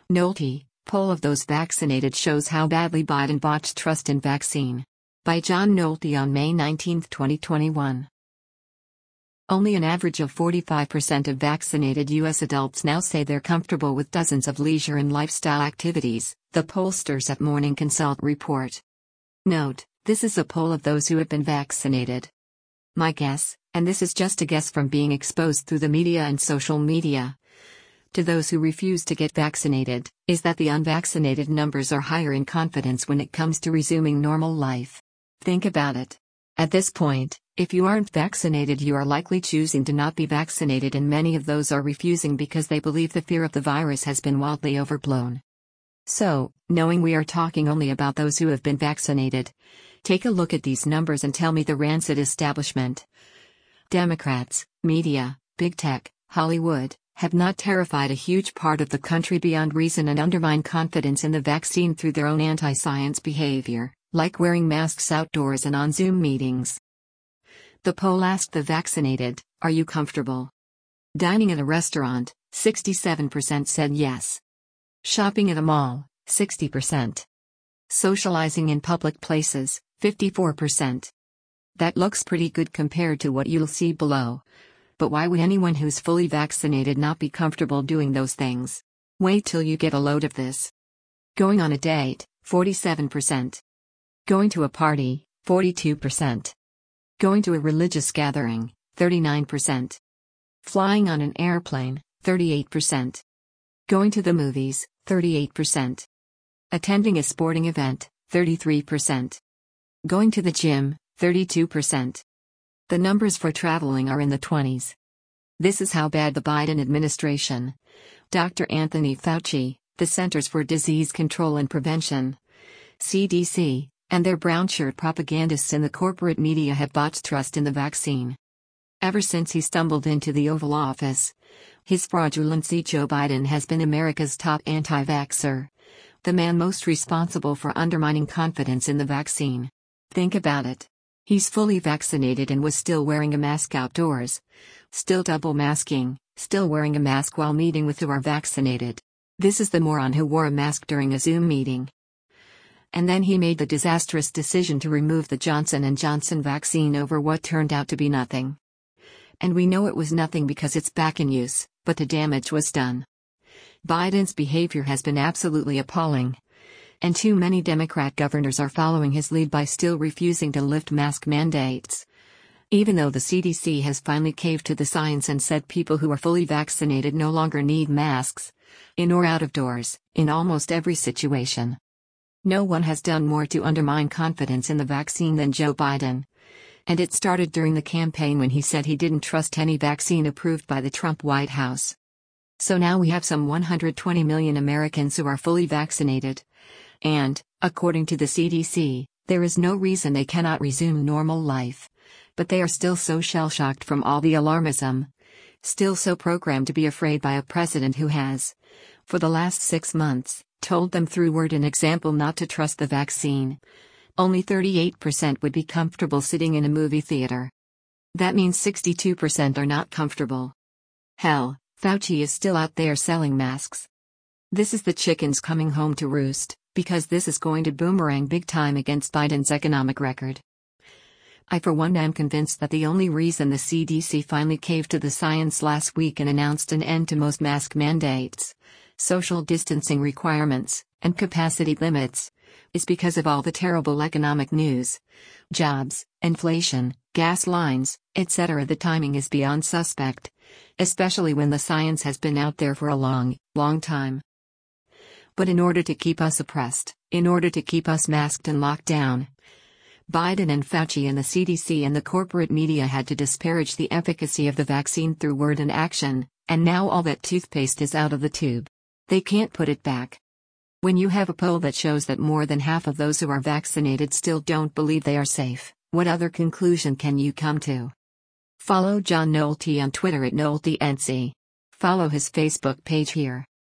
Nolte, poll of those vaccinated shows how badly Biden botched trust in vaccine. By John Nolte on May 19, 2021. Only an average of 45% of vaccinated U.S. adults now say they're comfortable with dozens of leisure and lifestyle activities, the pollsters at Morning Consult report. Note, this is a poll of those who have been vaccinated. My guess, and this is just a guess from being exposed through the media and social media, to those who refuse to get vaccinated, is that the unvaccinated numbers are higher in confidence when it comes to resuming normal life. Think about it. At this point, if you aren't vaccinated, you are likely choosing to not be vaccinated, and many of those are refusing because they believe the fear of the virus has been wildly overblown. So, knowing we are talking only about those who have been vaccinated, take a look at these numbers and tell me the rancid establishment, Democrats, media, big tech, Hollywood, have not terrified a huge part of the country beyond reason and undermine confidence in the vaccine through their own anti-science behavior, like wearing masks outdoors and on Zoom meetings. The poll asked the vaccinated, "Are you comfortable dining at a restaurant?" 67% said yes. Shopping at a mall, 60%. Socializing in public places, 54%. That looks pretty good compared to what you'll see below. But why would anyone who's fully vaccinated not be comfortable doing those things? Wait till you get a load of this. Going on a date, 47%. Going to a party, 42%. Going to a religious gathering, 39%. Flying on an airplane, 38%. Going to the movies, 38%. Attending a sporting event, 33%. Going to the gym, 32%. The numbers for traveling are in the 20s. This is how bad the Biden administration, Dr. Anthony Fauci, the Centers for Disease Control and Prevention, CDC, and their brown shirt propagandists in the corporate media have botched trust in the vaccine. Ever since he stumbled into the Oval Office, His Fraudulency Joe Biden has been America's top anti-vaxxer, the man most responsible for undermining confidence in the vaccine. Think about it. He's fully vaccinated and was still wearing a mask outdoors, still double masking, still wearing a mask while meeting with who are vaccinated. This is the moron who wore a mask during a Zoom meeting. And then he made the disastrous decision to remove the Johnson & Johnson vaccine over what turned out to be nothing. And we know it was nothing because it's back in use, but the damage was done. Biden's behavior has been absolutely appalling. And too many Democrat governors are following his lead by still refusing to lift mask mandates. Even though the CDC has finally caved to the science and said people who are fully vaccinated no longer need masks, in or out of doors, in almost every situation. No one has done more to undermine confidence in the vaccine than Joe Biden. And it started during the campaign when he said he didn't trust any vaccine approved by the Trump White House. So now we have some 120 million Americans who are fully vaccinated. And, according to the CDC, there is no reason they cannot resume normal life. But they are still so shell-shocked from all the alarmism, still so programmed to be afraid by a president who has, for the last 6 months, told them through word and example not to trust the vaccine. Only 38% would be comfortable sitting in a movie theater. That means 62% are not comfortable. Hell, Fauci is still out there selling masks. This is the chickens coming home to roost, because this is going to boomerang big time against Biden's economic record. I for one am convinced that the only reason the CDC finally caved to the science last week and announced an end to most mask mandates, social distancing requirements, and capacity limits, is because of all the terrible economic news. Jobs, inflation, gas lines, etc. The timing is beyond suspect, especially when the science has been out there for a long, long time. But in order to keep us oppressed, in order to keep us masked and locked down, Biden and Fauci and the CDC and the corporate media had to disparage the efficacy of the vaccine through word and action, and now all that toothpaste is out of the tube. They can't put it back. When you have a poll that shows that more than half of those who are vaccinated still don't believe they are safe, what other conclusion can you come to? Follow John Nolte on Twitter at NolteNC. Follow his Facebook page here.